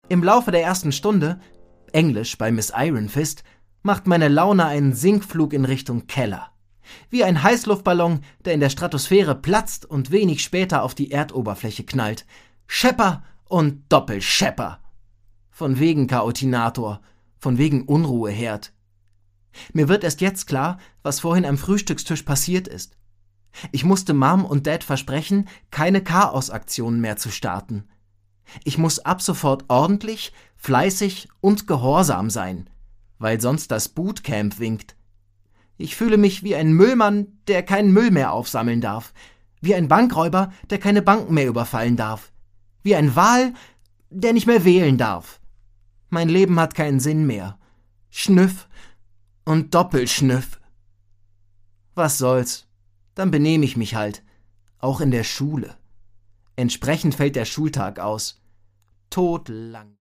Im Laufe der ersten Stunde, Englisch bei Miss Ironfist, macht meine Laune einen Sinkflug in Richtung Keller. Wie ein Heißluftballon, der in der Stratosphäre platzt und wenig später auf die Erdoberfläche knallt. Schepper und Doppelschepper. Von wegen Chaotinator, von wegen Unruheherd. Mir wird erst jetzt klar, was vorhin am Frühstückstisch passiert ist. Ich musste Mom und Dad versprechen, keine Chaosaktionen mehr zu starten. Ich muss ab sofort ordentlich, fleißig und gehorsam sein, weil sonst das Bootcamp winkt. Ich fühle mich wie ein Müllmann, der keinen Müll mehr aufsammeln darf, wie ein Bankräuber, der keine Banken mehr überfallen darf, wie ein Wal, der nicht mehr wählen darf. Mein Leben hat keinen Sinn mehr. Schnüff und Doppelschnüff. Was soll's? Dann benehme ich mich halt, auch in der Schule. Entsprechend fällt der Schultag aus. Todlang.